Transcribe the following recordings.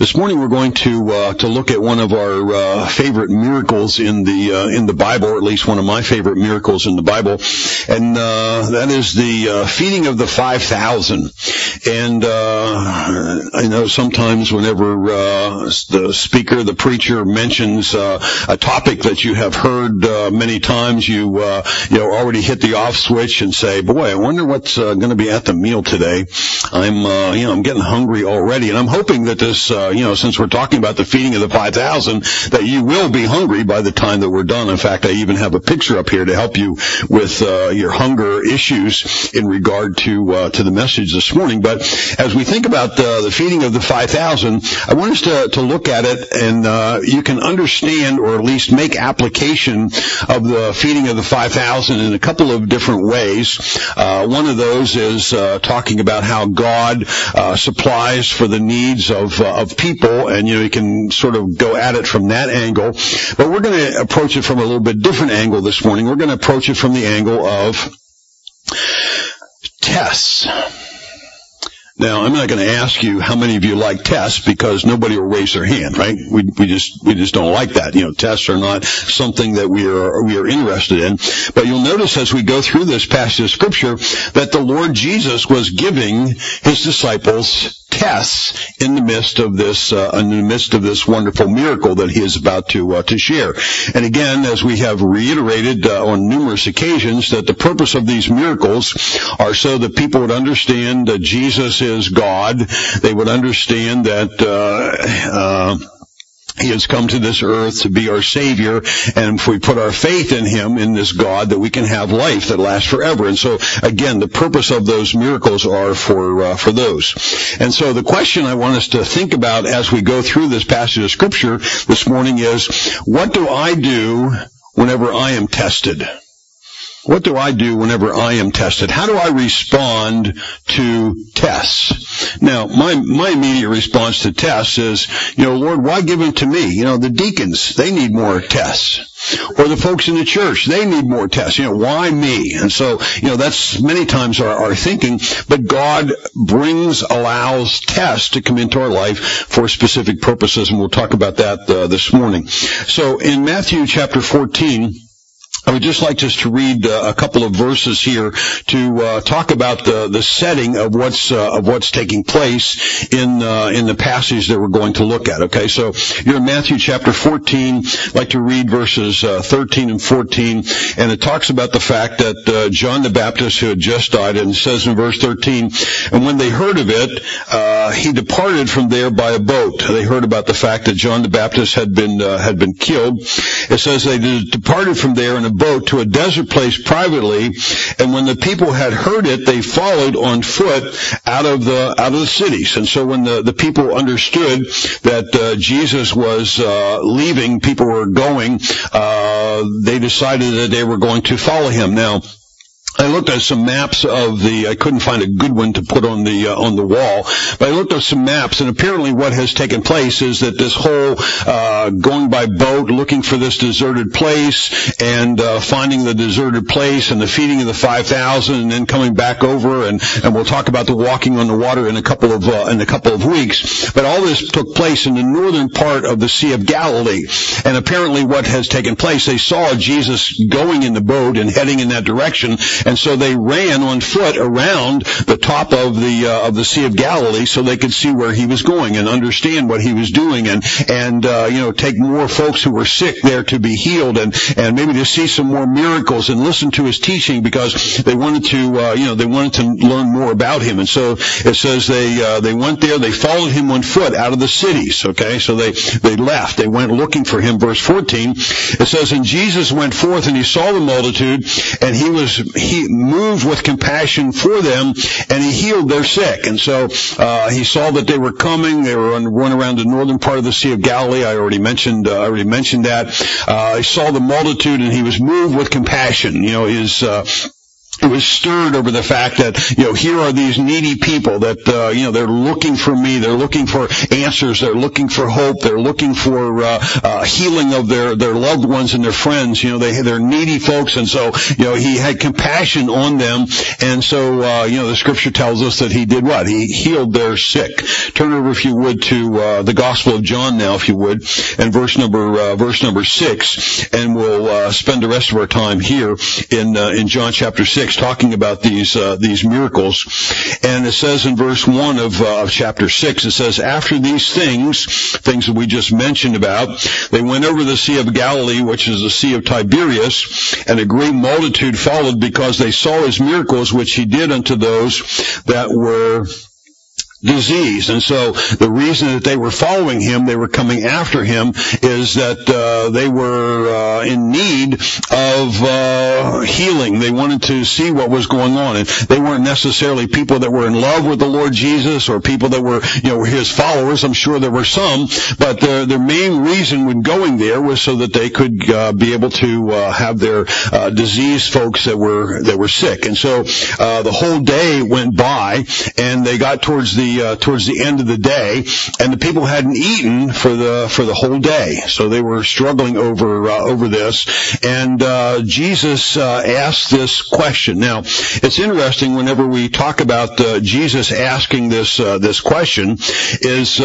This morning we're going to look at one of our favorite miracles in the Bible, or at least one of my favorite miracles in the Bible, and that is the feeding of the 5,000. And I know sometimes whenever the speaker, the preacher mentions a topic that you have heard many times, you already hit the off switch and say, "Boy, I wonder what's going to be at the meal today." I'm getting hungry already, and I'm hoping that this, since we're talking about the feeding of the 5,000, that you will be hungry by the time that we're done. In fact, I even have a picture up here to help you with your hunger issues in regard to the message this morning. But as we think about the feeding of the 5,000, I want us to look at it, and you can understand, or at least make application of the feeding of the 5,000 in a couple of different ways. One of those is talking about how God supplies for the needs of people, and you can sort of go at it from that angle. But we're going to approach it from a little bit different angle this morning. We're going to approach it from the angle of tests. Now, I'm not going to ask you how many of you like tests, because nobody will raise their hand, right? We just don't like that. Tests are not something that we are interested in. But you'll notice as we go through this passage of Scripture that the Lord Jesus was giving his disciples tests in the midst of this wonderful miracle that he is about to share. And again, as we have reiterated on numerous occasions, that the purpose of these miracles are so that people would understand that Jesus is God. They would understand that he has come to this earth to be our Savior, and if we put our faith in him, in this God, that we can have life that lasts forever. And so, again, the purpose of those miracles are for those. And so the question I want us to think about as we go through this passage of Scripture this morning is, what do I do whenever I am tested? What do I do whenever I am tested? How do I respond to tests? Now, my immediate response to tests is, Lord, why give them to me? The deacons, they need more tests. Or the folks in the church, they need more tests. Why me? And so, that's many times our thinking. But God allows tests to come into our life for specific purposes, and we'll talk about that this morning. So, in Matthew chapter 14, I would just like just to read a couple of verses here to talk about the setting of what's taking place in the passage that we're going to look at. Okay, so you're in Matthew chapter 14. I'd like to read verses 13 and 14, and it talks about the fact that John the Baptist, who had just died, and it says in verse 13, and when they heard of it, he departed from there by a boat. They heard about the fact that John the Baptist had been killed. It says they departed from there in a boat to a desert place privately, and when the people had heard it, they followed on foot out of the cities. And so when the people understood that Jesus was leaving, people were going, they decided that they were going to follow him. Now, I looked at some maps I couldn't find a good one to put on the wall, but I looked at some maps, and apparently what has taken place is that this whole going by boat, looking for this deserted place, and finding the deserted place, and the feeding of the 5,000, and then coming back over, and we'll talk about the walking on the water in a couple of weeks. But all this took place in the northern part of the Sea of Galilee, and apparently what has taken place, they saw Jesus going in the boat and heading in that direction. And so they ran on foot around the top of the Sea of Galilee so they could see where he was going and understand what he was doing, and take more folks who were sick there to be healed, and maybe to see some more miracles and listen to his teaching, because they wanted to learn more about him. And so it says they went there, they followed him on foot out of the cities. Okay, so they left, they went looking for him. Verse 14, it says, and Jesus went forth, and he saw the multitude, and he moved with compassion for them, and he healed their sick. And so he saw that they were coming. They were run around the northern part of the Sea of Galilee. I already mentioned that. He saw the multitude, and he was moved with compassion. It was stirred over the fact that, here are these needy people that, they're looking for me. They're looking for answers. They're looking for hope. They're looking for, healing of their loved ones and their friends. They're needy folks. And so, he had compassion on them. And so, the scripture tells us that he did what? He healed their sick. Turn over, if you would, to, the Gospel of John now, if you would, and verse number 6. And we'll, spend the rest of our time here in John chapter 6. Talking about these miracles. And it says in verse 1 of chapter 6, it says, after these things that we just mentioned about, they went over the Sea of Galilee, which is the Sea of Tiberias, and a great multitude followed because they saw his miracles, which he did unto those that were disease. And so the reason that they were following him, they were coming after him, is that they were in need of healing. They wanted to see what was going on. And they weren't necessarily people that were in love with the Lord Jesus or people that were, his followers. I'm sure there were some, but their main reason when going there was so that they could be able to have their diseased folks that were sick. And so the whole day went by, and they got towards the end of the day, and the people hadn't eaten for the whole day, so they were struggling over this. And Jesus asked this question. Now, it's interesting whenever we talk about Jesus asking this question is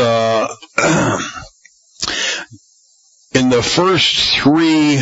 in the first three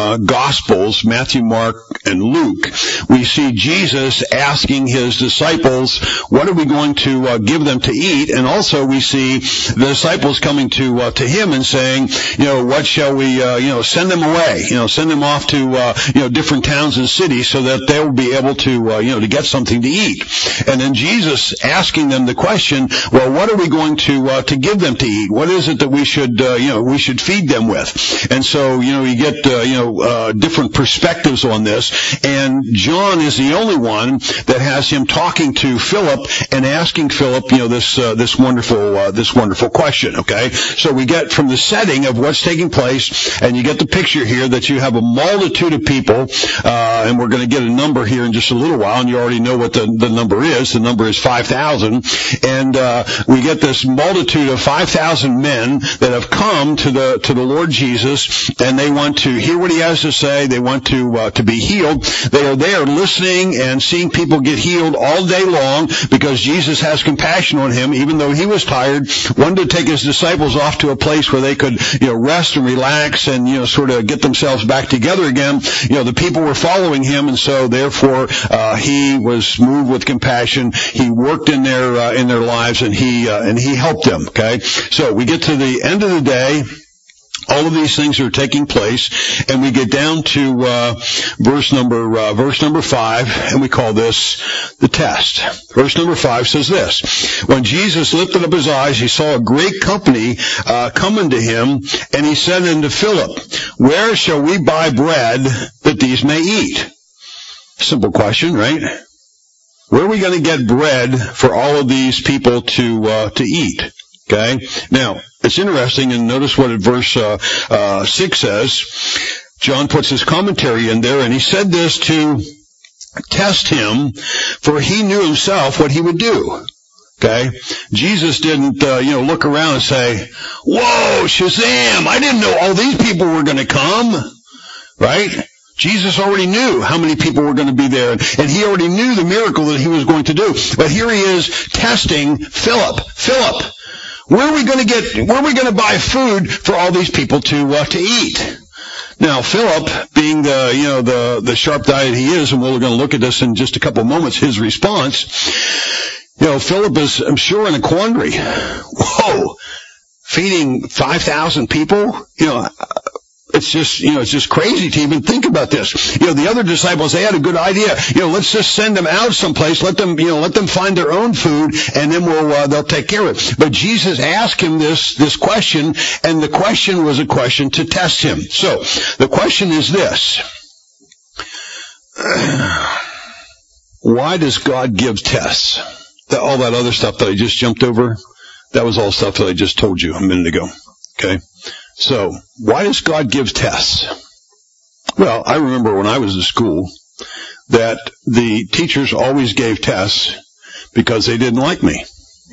Gospels, Matthew, Mark, and Luke, we see Jesus asking his disciples, what are we going to give them to eat? And also we see the disciples coming to him and saying, what shall we, send them away, send them off to, different towns and cities so that they'll be able to, to get something to eat. And then Jesus asking them the question, well, what are we going to give them to eat? What is it that we should feed them with? And so, you get, different perspectives on this. And John is the only one that has him talking to Philip and asking Philip, this wonderful question. Okay. So we get from the setting of what's taking place, and you get the picture here that you have a multitude of people, and we're going to get a number here in just a little while, and you already know what the number is. The number is 5,000. And, we get this multitude of 5,000 men that have come to the Lord Jesus, and they want to hear what he has to say. They want to be healed. They are there listening and seeing people get healed all day long because Jesus has compassion on him, even though he was tired, wanted to take his disciples off to a place where they could, rest and relax and, sort of get themselves back together again. The people were following him, and so therefore, he was moved with compassion. He worked in their lives, and he helped them. Okay. So we get to the end of the day. All of these things are taking place, and we get down to verse number 5, and we call this the test. Verse number 5 says this: when Jesus lifted up his eyes, he saw a great company coming to him, and he said unto Philip, where shall we buy bread that these may eat? Simple question, right? Where are we going to get bread for all of these people to eat? Okay. Now, it's interesting, and notice what verse 6 says. John puts his commentary in there, and he said this to test him, for he knew himself what he would do. Okay. Jesus didn't, look around and say, whoa, Shazam, I didn't know all these people were going to come. Right? Jesus already knew how many people were going to be there, and he already knew the miracle that he was going to do. But here he is testing Philip. Philip, where are we going to buy food for all these people to eat? Now, Philip, being the sharp guy that he is, and we're going to look at this in just a couple of moments, his response, Philip is, I'm sure, in a quandary. Whoa, feeding 5,000 people? It's just crazy to even think about this. The other disciples, they had a good idea. Let's just send them out someplace. Let them find their own food, and then they'll take care of it. But Jesus asked him this question, and the question was a question to test him. So, the question is this: why does God give tests? All that other stuff that I just jumped over, that was all stuff that I just told you a minute ago. Okay? So, why does God give tests? Well, I remember when I was in school, that the teachers always gave tests because they didn't like me.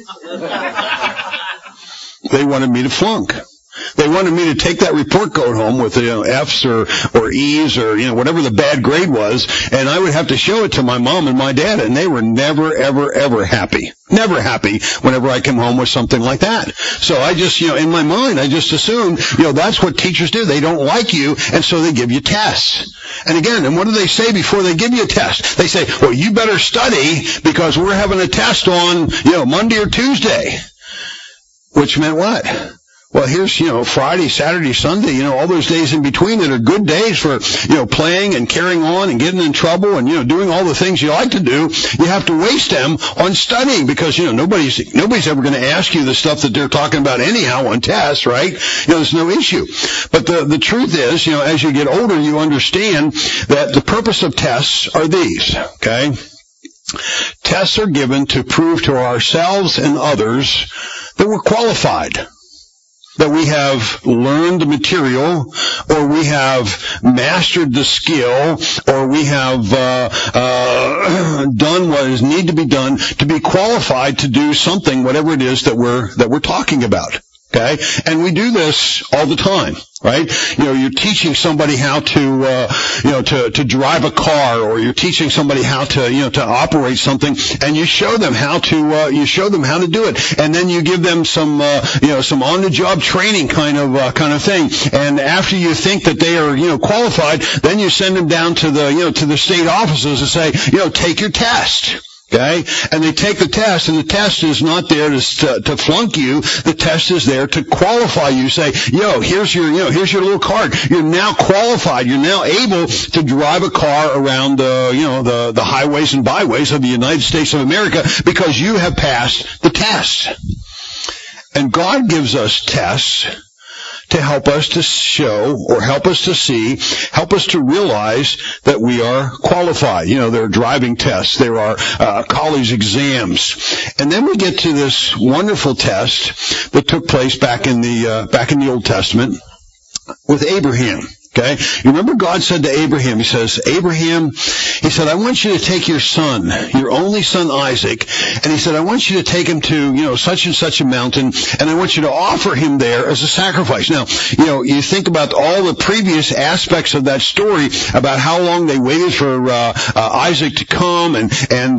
They wanted me to flunk. They wanted me to take that report card home with F's or E's or whatever the bad grade was, and I would have to show it to my mom and my dad, and they were never, ever, ever happy. Never happy whenever I came home with something like that. So I just, in my mind, I just assumed, that's what teachers do. They don't like you, and so they give you tests. And again, and what do they say before they give you a test? They say, well, you better study because we're having a test on, Monday or Tuesday. Which meant what? Well, here's, Friday, Saturday, Sunday, all those days in between that are good days for, playing and carrying on and getting in trouble and, doing all the things you like to do. You have to waste them on studying because, nobody's ever going to ask you the stuff that they're talking about anyhow on tests, right? There's no issue. But the truth is, as you get older, you understand that the purpose of tests are these, okay? Tests are given to prove to ourselves and others that we're qualified, that we have learned the material, or we have mastered the skill, or we have done what is need to be done to be qualified to do something, whatever it is that we're talking about. Okay, and we do this all the time, right? You're teaching somebody how to, to drive a car, or you're teaching somebody how to, to operate something, and you show them how to, do it, and then you give them some, some on-the-job training kind of thing, and after you think that they are, qualified, then you send them down to the state offices and say, take your test. Okay? And they take the test, and the test is not there to flunk you. The test is there to qualify you. Say, here's your little card. You're now qualified. You're now able to drive a car around the highways and byways of the United States of America because you have passed the test. And God gives us tests to help us to show or help us to see, help us to realize that we are qualified. There are driving tests. There are college exams. And then we get to this wonderful test that took place back in the Old Testament with Abraham. Okay? You remember God said to Abraham, he says, Abraham, he said, I want you to take your son, your only son Isaac, and he said, I want you to take him to, such and such a mountain, and I want you to offer him there as a sacrifice. Now, you think about all the previous aspects of that story about how long they waited for Isaac to come, and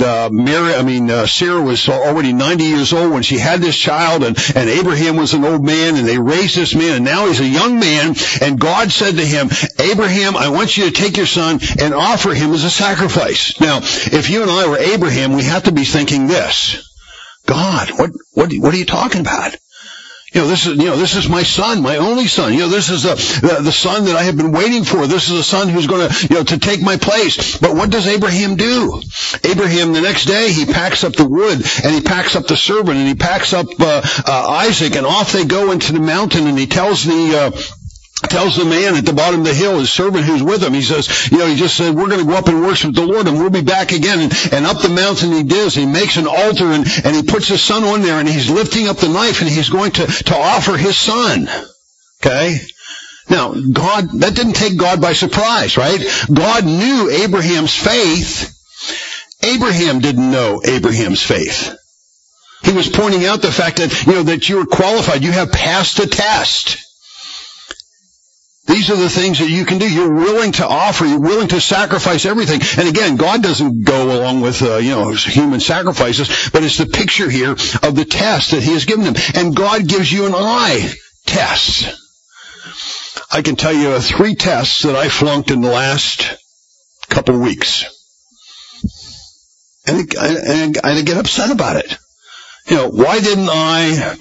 Sarah was already 90 years old when she had this child, and Abraham was an old man, and they raised this man, and now he's a young man, and God said to him, Abraham, I want you to take your son and offer him as a sacrifice. Now, if you and I were Abraham, we have to be thinking this. God, what are you talking about? This is my son, my only son. This is the son that I have been waiting for. This is the son who's going to take my place. But what does Abraham do? Abraham, the next day, he packs up the wood, and he packs up the servant, and he packs up Isaac, and off they go into the mountain, and he tells the man at the bottom of the hill, his servant who's with him, he says, he just said, we're going to go up and worship the Lord, and we'll be back again. And up the mountain he does. He makes an altar, and he puts his son on there, and he's lifting up the knife, and he's going to offer his son. Okay? Now, that didn't take God by surprise, right? God knew Abraham's faith. Abraham didn't know Abraham's faith. He was pointing out the fact that, that you are qualified. You have passed the test. These are the things that you can do. You're willing to offer. You're willing to sacrifice everything. And again, God doesn't go along with, human sacrifices, but it's the picture here of the test that he has given them. And God gives you and I tests. I can tell you 3 tests that I flunked in the last couple of weeks. And I get upset about it. Why didn't I,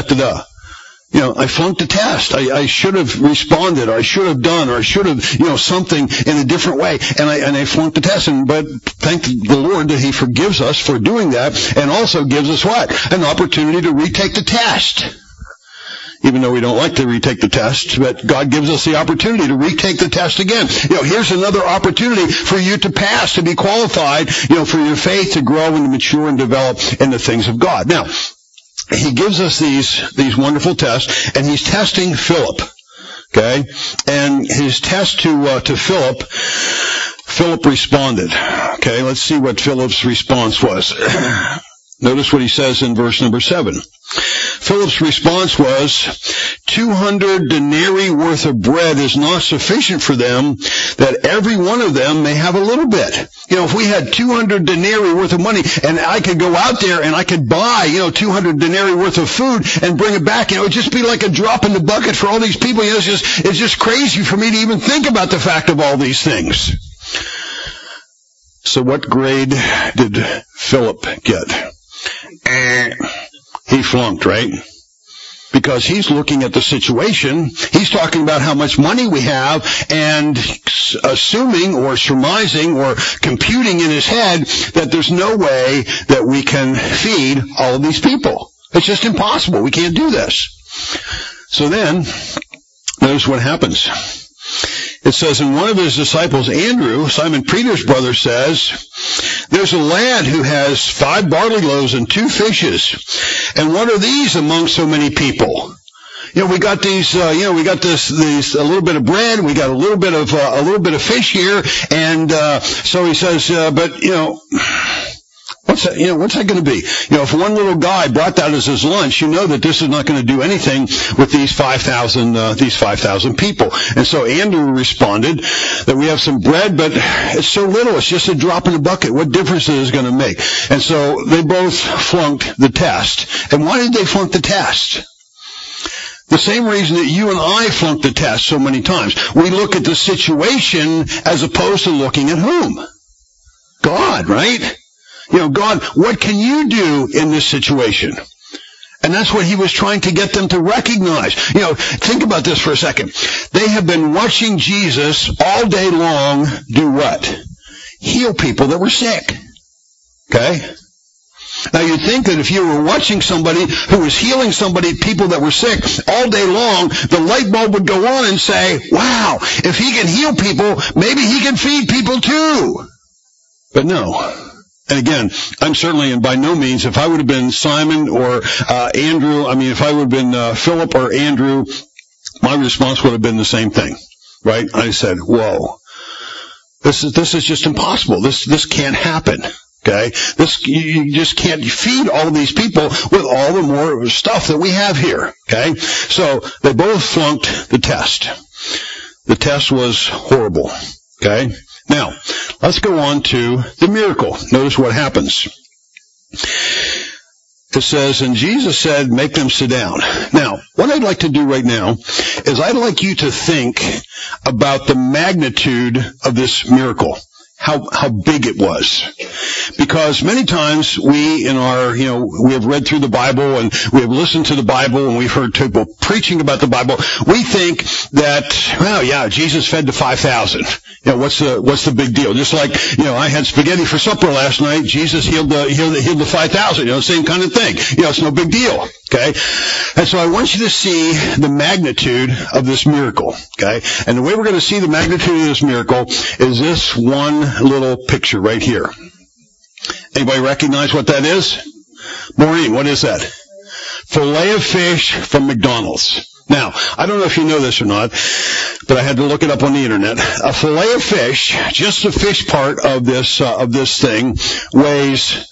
I flunked the test. I should have responded, or I should have done, or I should have, something in a different way. And I flunked the test. But thank the Lord that he forgives us for doing that, and also gives us what? An opportunity to retake the test. Even though we don't like to retake the test, but God gives us the opportunity to retake the test again. Here's another opportunity for you to pass, to be qualified, for your faith to grow and to mature and develop in the things of God. Now, he gives us these wonderful tests, and he's testing Philip. Okay? And his test to Philip, Philip responded. Okay, let's see what Philip's response was. Notice what he says in verse number 7. Philip's response was, 200 denarii worth of bread is not sufficient for them, that every one of them may have a little bit. If we had 200 denarii worth of money, and I could go out there and I could buy, 200 denarii worth of food and bring it back, it would just be like a drop in the bucket for all these people. It's just crazy for me to even think about the fact of all these things. So what grade did Philip get? He flunked, right? Because he's looking at the situation, he's talking about how much money we have, and assuming or surmising or computing in his head that there's no way that we can feed all of these people. It's just impossible. We can't do this. So then, notice what happens. It says, and one of his disciples, Andrew, Simon Peter's brother, says, there's a lad who has 5 barley loaves and 2 fishes. And what are these among so many people? We got these, we got these, a little bit of bread, we got a little bit of fish here. And, so he says, but, what's that going to be? If one little guy brought that as his lunch, that this is not going to do anything with these 5,000 people. And so Andrew responded that we have some bread, but it's so little, it's just a drop in the bucket. What difference is it going to make? And so they both flunked the test. And why did they flunk the test? The same reason that you and I flunked the test so many times. We look at the situation as opposed to looking at whom? God, right? God, what can you do in this situation? And that's what he was trying to get them to recognize. Think about this for a second. They have been watching Jesus all day long do what? Heal people that were sick. Okay? Now you'd think that if you were watching somebody who was healing people that were sick all day long, the light bulb would go on and say, wow, if he can heal people, maybe he can feed people too. But no. And again, I'm certainly, and by no means, if I would have been Simon or Andrew, if I would have been Philip or Andrew, my response would have been the same thing, right? I said, whoa, this is just impossible. This can't happen. Okay? You just can't feed all of these people with all the more stuff that we have here. Okay? So they both flunked the test. The test was horrible. Okay? Now, let's go on to the miracle. Notice what happens. It says, and Jesus said, make them sit down. Now, what I'd like to do right now is I'd like you to think about the magnitude of this miracle. How big it was. Because many times we have read through the Bible and we have listened to the Bible and we've heard people preaching about the Bible. We think that, well, yeah, Jesus fed the 5,000. What's the big deal? Just like, I had spaghetti for supper last night. Jesus healed the 5,000. Same kind of thing. It's no big deal. Okay? And so I want you to see the magnitude of this miracle. Okay? And the way we're going to see the magnitude of this miracle is this one little picture right here. Anybody recognize what that is? Maureen, what is that? Filet of fish from McDonald's. Now, I don't know if you know this or not, but I had to look it up on the internet. A filet of fish, just the fish part of this thing, weighs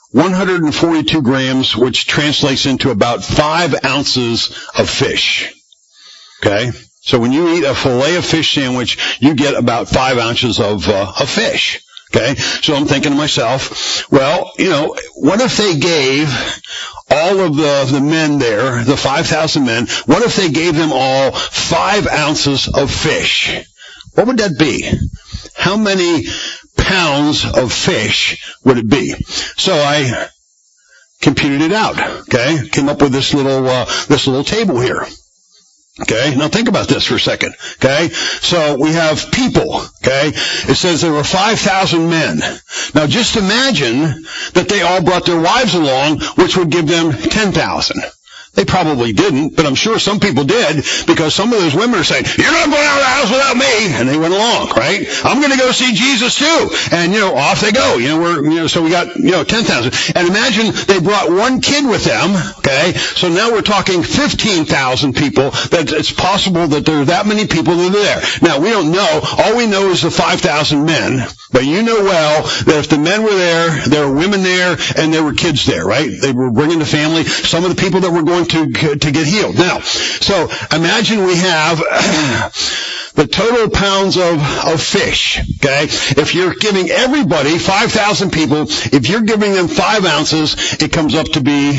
142 grams, which translates into about 5 ounces of fish. Okay? So when you eat a filet of fish sandwich, you get about 5 ounces of fish. Okay? So I'm thinking to myself, well, what if they gave all of the men there, the 5,000 men, what if they gave them all 5 ounces of fish? What would that be? How many pounds of fish would it be? So I computed it out. Okay? Came up with this little table here. Okay, now think about this for a second. Okay, so we have people. Okay, it says there were 5,000 men. Now just imagine that they all brought their wives along, which would give them 10,000. They probably didn't, but I'm sure some people did, because some of those women are saying, you're not going out of the house without me. And they went along, right? I'm going to go see Jesus too. And, off they go. So we got, 10,000. And imagine they brought one kid with them, okay? So now we're talking 15,000 people. That it's possible that there are that many people that are there. Now, we don't know. All we know is the 5,000 men. But you know well that if the men were there were women there, and there were kids there, right? They were bringing the family, some of the people that were going to get healed. Now, so imagine we have the total pounds of fish, okay? If you're giving everybody, 5,000 people, if you're giving them 5 ounces, it comes up to be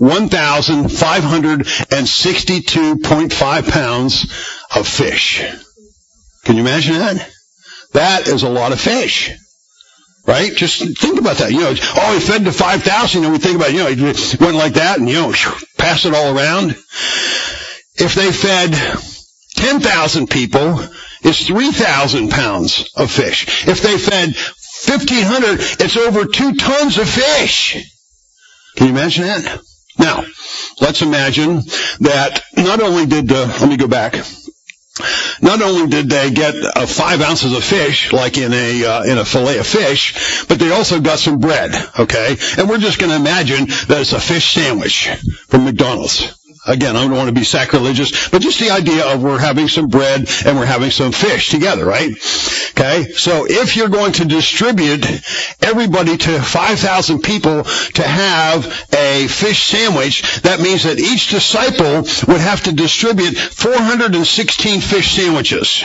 1,562.5 pounds of fish. Can you imagine that? That is a lot of fish. Right? Just think about that. He fed the 5,000, we think about, he went like that and, pass it all around. If they fed 10,000 people, it's 3,000 pounds of fish. If they fed 1,500, it's over 2 tons of fish. Can you imagine that? Now, let's imagine that not only did, not only did they get 5 ounces of fish, like in a fillet of fish, but they also got some bread, okay? And we're just going to imagine that it's a fish sandwich from McDonald's. Again, I don't want to be sacrilegious, but just the idea of we're having some bread and we're having some fish together, right? Okay? So if you're going to distribute everybody to 5,000 people to have a fish sandwich, that means that each disciple would have to distribute 416 fish sandwiches.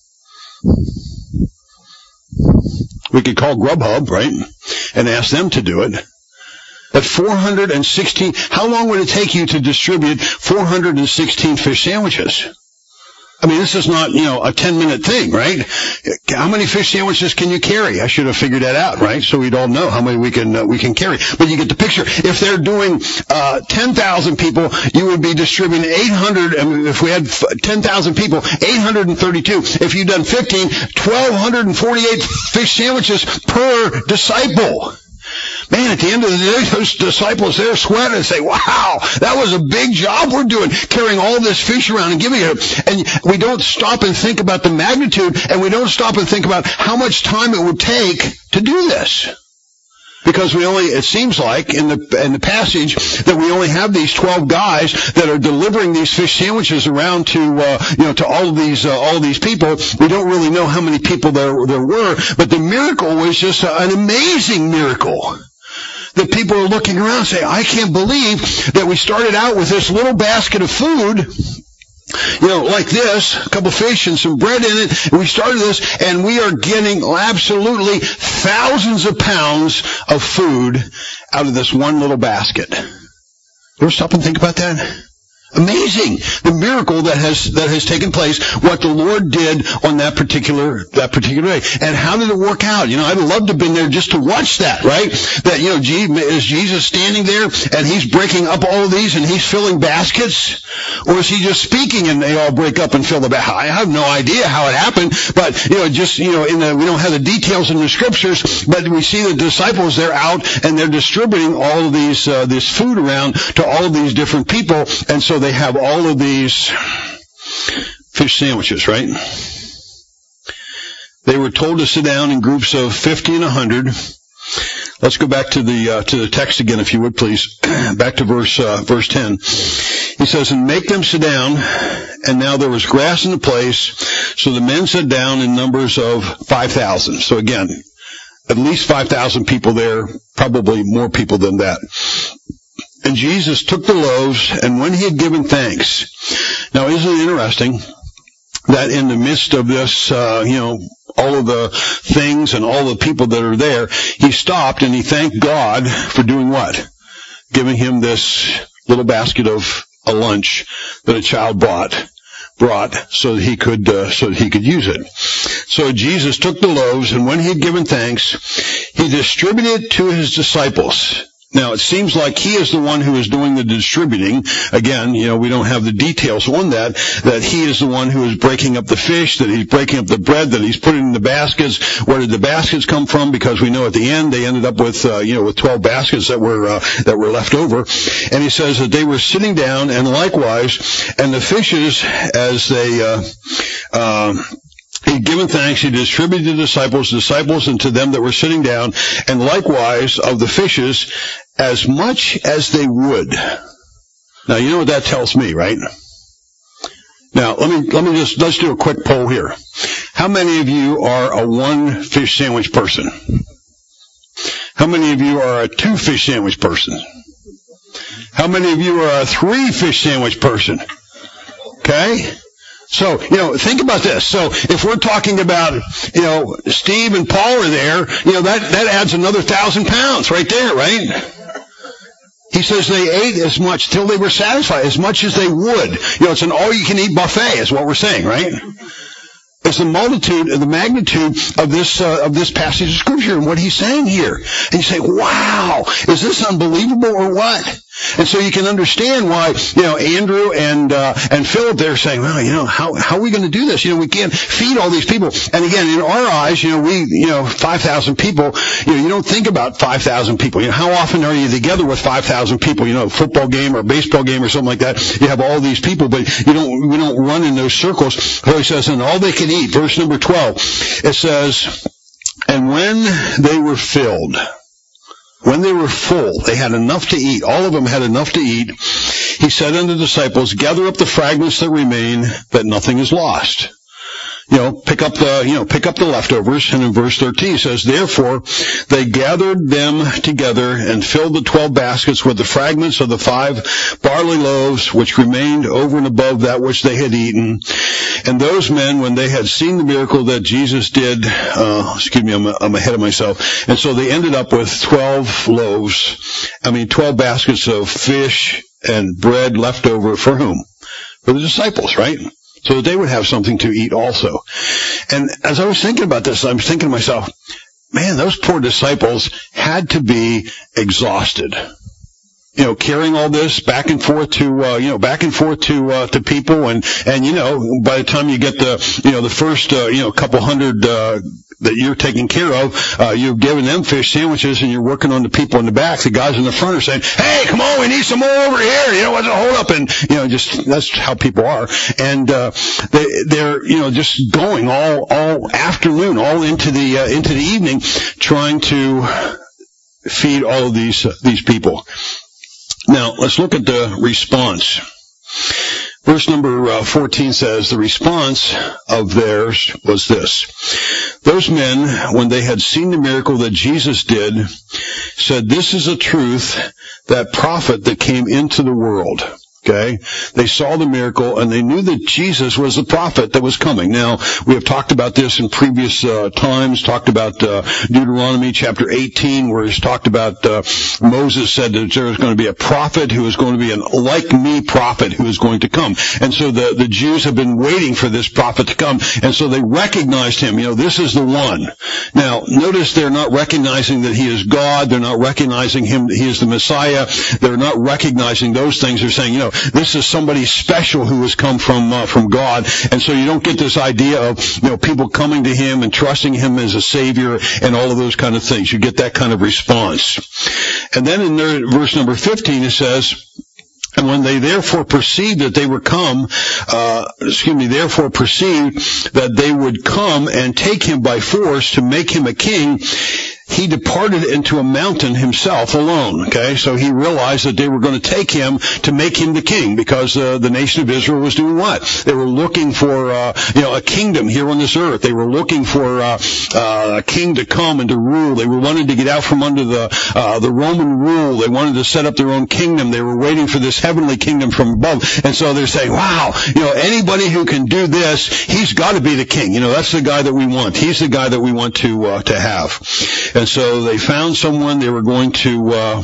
We could call Grubhub, right? And ask them to do it. At 416, how long would it take you to distribute 416 fish sandwiches? I mean, this is not, a 10-minute thing, right? How many fish sandwiches can you carry? I should have figured that out, right? So we'd all know how many we can carry. But you get the picture. If they're doing 10,000 people, you would be distributing 800. I mean, if we had 10,000 people, 832. If you'd done 15, 1,248 fish sandwiches per disciple. Man, at the end of the day, those disciples, they're sweating and say, wow, that was a big job we're doing, carrying all this fish around and giving it. And we don't stop and think about the magnitude, and we don't stop and think about how much time it would take to do this. Because it seems like in the passage that we only have these 12 guys that are delivering these fish sandwiches around to all of these people. We don't really know how many people there were, but the miracle was just an amazing miracle. That people are looking around and say, I can't believe that we started out with this little basket of food, like this, a couple fish and some bread in it. And we started this, and we are getting absolutely thousands of pounds of food out of this one little basket. You ever stop and think about that? Amazing. The miracle that has taken place, what the Lord did on that particular day. And how did it work out? I'd love to have been there just to watch that, right? That, is Jesus standing there and he's breaking up all of these and he's filling baskets? Or is he just speaking and they all break up and fill the basket? I have no idea how it happened, but, we don't have the details in the scriptures, but we see the disciples, they're out and they're distributing all of these, this food around to all of these different people. And so they have all of these fish sandwiches, right? They were told to sit down in groups of 50 and 100. Let's go back to the text again, if you would, please. Back to verse 10. He says, and make them sit down, and now there was grass in the place, so the men sat down in numbers of 5,000. So again, at least 5,000 people there, probably more people than that. And Jesus took the loaves, and when he had given thanks. Now, isn't it interesting that in the midst of this, all of the things and all the people that are there, he stopped and he thanked God for doing what? Giving him this little basket of a lunch that a child brought so that he could use it. So Jesus took the loaves, and when he had given thanks, he distributed to his disciples. Now, it seems like he is the one who is doing the distributing. Again, we don't have the details on that he is the one who is breaking up the fish, that he's breaking up the bread, that he's putting in the baskets. Where did the baskets come from? Because we know at the end they ended up with 12 baskets that were left over. And he says that they were sitting down, and likewise, and the fishes, as they, he'd given thanks, he distributed to the disciples, and to them that were sitting down, and likewise of the fishes, as much as they would. Now, you know what that tells me, right? Now, let's do a quick poll here. How many of you are a 1 fish sandwich person? How many of you are a 2 fish sandwich person? How many of you are a 3 fish sandwich person? Okay? So, think about this. So, if we're talking about, Steve and Paul are there, that adds another 1,000 pounds right there, right? He says they ate as much till they were satisfied, as much as they would. It's an all-you-can-eat buffet is what we're saying, right? It's the magnitude of this passage of Scripture and what he's saying here. And you say, wow, is this unbelievable or what? And so you can understand why, Andrew and Philip, they're saying, well, how are we going to do this? We can't feed all these people. And again, in our eyes, 5,000 people, you don't think about 5,000 people. How often are you together with 5,000 people? A football game or a baseball game or something like that. You have all these people, but we don't run in those circles. So he says, and all they can eat, verse number 12, it says, and when they were filled, when they were full, they had enough to eat. All of them had enough to eat. He said unto the disciples, gather up the fragments that remain, that nothing is lost. Pick up the leftovers. And in verse 13 it says, therefore they gathered them together and filled the 12 baskets with the fragments of the 5 barley loaves, which remained over and above that which they had eaten. And those men, when they had seen the miracle that Jesus did, I'm ahead of myself. And so they ended up with 12 baskets of fish and bread left over for whom? For the disciples, right? So that they would have something to eat also. And as I was thinking about this, I was thinking to myself, man, those poor disciples had to be exhausted. Carrying all this back and forth to people, and by the time you get the first couple hundred that you're taking care of, you're giving them fish sandwiches, and you're working on the people in the back. The guys in the front are saying, "Hey, come on, we need some more over here." What's a hold up? And just that's how people are, and they're just going all afternoon, all into the evening, trying to feed all of these people. Now, let's look at the response. Verse number 14 says, the response of theirs was this. Those men, when they had seen the miracle that Jesus did, said, this is a truth, that prophet that came into the world. Okay? They saw the miracle and they knew that Jesus was the prophet that was coming. Now, we have talked about this in previous times, talked about Deuteronomy chapter 18, where it's talked about Moses said that there was going to be a prophet who is going to be an like me prophet who is going to come. And so the Jews have been waiting for this prophet to come. And so they recognized him. This is the one. Now, notice they're not recognizing that he is God. They're not recognizing him that he is the Messiah. They're not recognizing those things. They're saying, this is somebody special who has come from God. And so you don't get this idea of, people coming to him and trusting him as a savior and all of those kind of things. You get that kind of response. And then in verse number 15 it says, and when they therefore perceived that they were perceived that they would come and take him by force to make him a king, he departed into a mountain himself alone. Okay, so he realized that they were going to take him to make him the king, because the nation of Israel was doing what? They were looking for a kingdom here on this earth. They were looking for a king to come and to rule. They were wanting to get out from under the Roman rule. They wanted to set up their own kingdom. They were waiting for this heavenly kingdom from above. And so they're saying, wow, anybody who can do this, he's got to be the king. That's the guy that we want. He's the guy that we want to have. And so they found someone they were going to,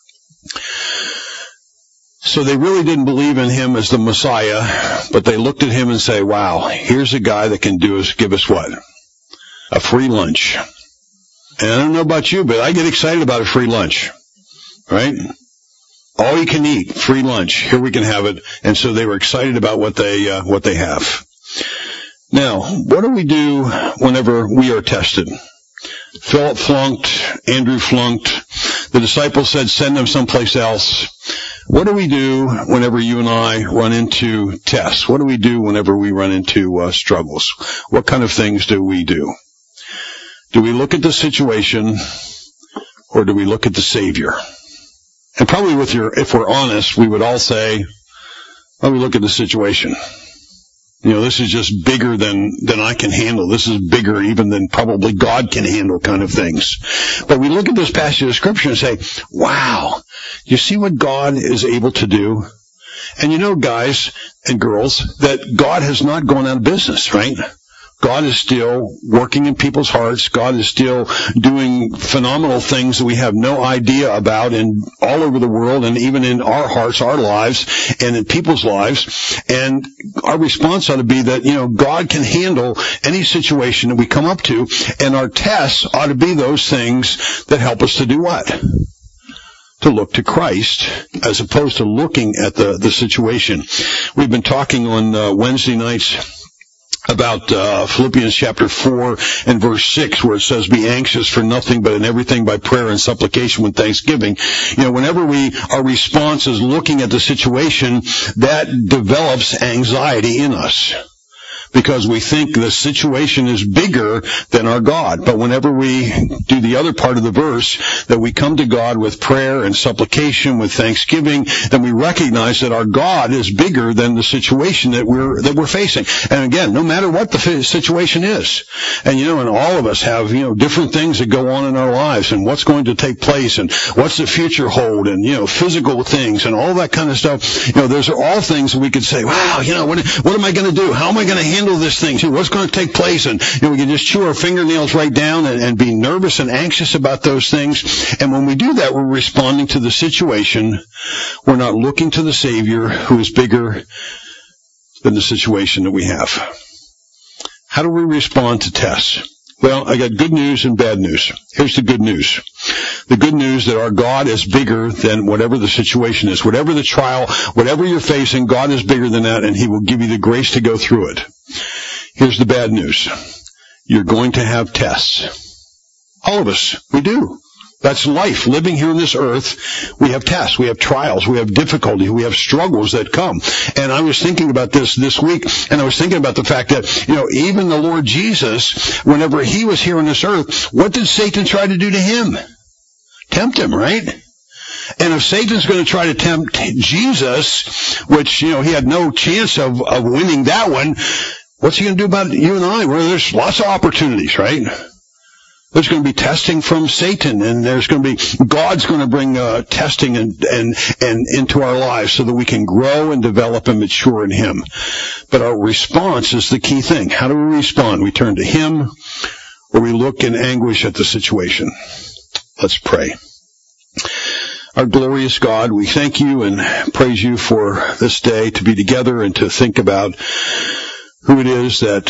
so they really didn't believe in him as the Messiah, but they looked at him and say, wow, here's a guy that can give us what? A free lunch. And I don't know about you, but I get excited about a free lunch, right? All you can eat, free lunch. Here we can have it. And so they were excited about what they have. Now, what do we do whenever we are tested? Philip flunked, Andrew flunked, the disciples said send them someplace else. What do we do whenever you and I run into tests? What do we do whenever we run into struggles? What kind of things do we do? Do we look at the situation, or do we look at the Savior? And probably if we're honest, we would all say, well, we look at the situation. This is just bigger than I can handle. This is bigger even than probably God can handle kind of things. But we look at this passage of Scripture and say, wow, you see what God is able to do? And guys and girls, that God has not gone out of business, right? God is still working in people's hearts. God is still doing phenomenal things that we have no idea about in all over the world, and even in our hearts, our lives, and in people's lives. And our response ought to be that, God can handle any situation that we come up to, and our tests ought to be those things that help us to do what? To look to Christ, as opposed to looking at the situation. We've been talking on Wednesday nights about Philippians chapter 4 and verse 6, where it says, be anxious for nothing but in everything by prayer and supplication with thanksgiving. Whenever our response is looking at the situation, that develops anxiety in us, because we think the situation is bigger than our God. But whenever we do the other part of the verse, that we come to God with prayer and supplication, with thanksgiving, then we recognize that our God is bigger than the situation that we're facing. And again, no matter what the situation is, and and all of us have different things that go on in our lives, and what's going to take place, and what's the future hold, and physical things, and all that kind of stuff. Those are all things that we could say, wow, what am I going to do? How am I going to handle this thing? What's going to take place? And we can just chew our fingernails right down and be nervous and anxious about those things. And when we do that, we're responding to the situation. We're not looking to the Savior, who is bigger than the situation that we have. How do we respond to tests? Well, I got good news and bad news. Here's the good news. The good news that our God is bigger than whatever the situation is. Whatever the trial, whatever you're facing, God is bigger than that, and He will give you the grace to go through it. Here's the bad news. You're going to have tests. All of us. We do. That's life. Living here on this earth, we have tests, we have trials, we have difficulties, we have struggles that come. And I was thinking about this week, and I was thinking about the fact that, even the Lord Jesus, whenever He was here on this earth, what did Satan try to do to Him? Tempt Him, right? And if Satan's going to try to tempt Jesus, which, he had no chance of winning that one, what's he going to do about you and I? Well, there's lots of opportunities, right? There's going to be testing from Satan, and God's going to bring testing and into our lives so that we can grow and develop and mature in Him. But our response is the key thing. How do we respond? We turn to Him, or we look in anguish at the situation. Let's pray. Our glorious God, we thank You and praise You for this day to be together and to think about who it is that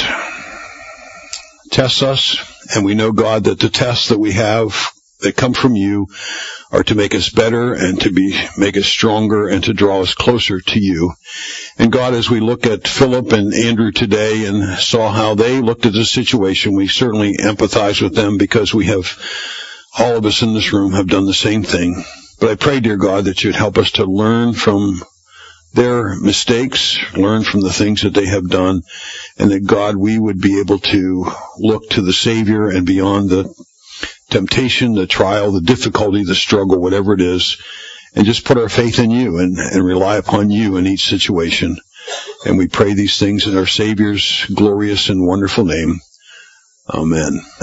tests us. And we know, God, that the tests that we have that come from You are to make us better and to make us stronger and to draw us closer to You. And God, as we look at Philip and Andrew today and saw how they looked at the situation, we certainly empathize with them, because all of us in this room have done the same thing. But I pray, dear God, that You'd help us to learn from their mistakes, learn from the things that they have done, and that, God, we would be able to look to the Savior and beyond the temptation, the trial, the difficulty, the struggle, whatever it is, and just put our faith in You and rely upon You in each situation. And we pray these things in our Savior's glorious and wonderful name. Amen.